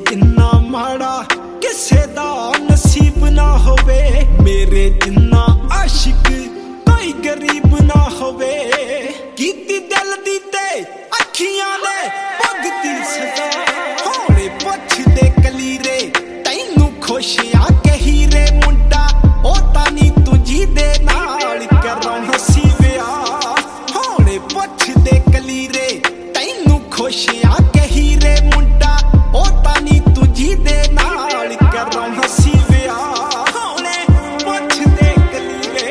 जिन्ना माड़ा किसे दा नसीब ना होवे, मेरे जिन्ना आशिक कोई गरीब ना होवे। कीती दिल दी ते अखियां ने भुगती सजा, होले पुछदे कलीरे तैनू खुशियां कही रे मुंडा, ओ तानी तुझी दे नाल करां हसी विआह। होले पुछदे कलीरे तैनू खुशियां कही रे मुंडा, ओ तानी तुझी दे नाल करां हसी विआह। होले पुछदे कलीरे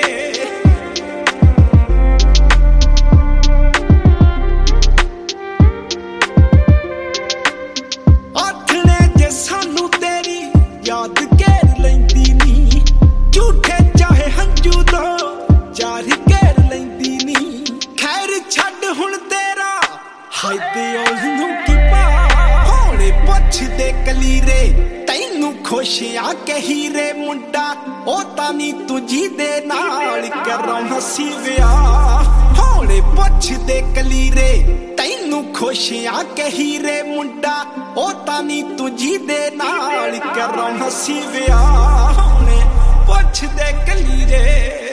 आखने जे सानू तेरी याद घेर लैंदी नी, झूठे चाहे हंजू दो चार घेर लैंदी नी। खैर छड्ड हुण तेरा हाय दिल नूं की पा, होले पुछदे कलीरे तैनू खुशियां कही रे मुंडा, ओ तानी तुझी दे नाल करां हसी विआह। होले पुछदे कलीरे तैनू खुशियां कही रे मुंडा, ओ तानी तुझी दे नाल करां हसी विआह। होले पुछदे कलीरे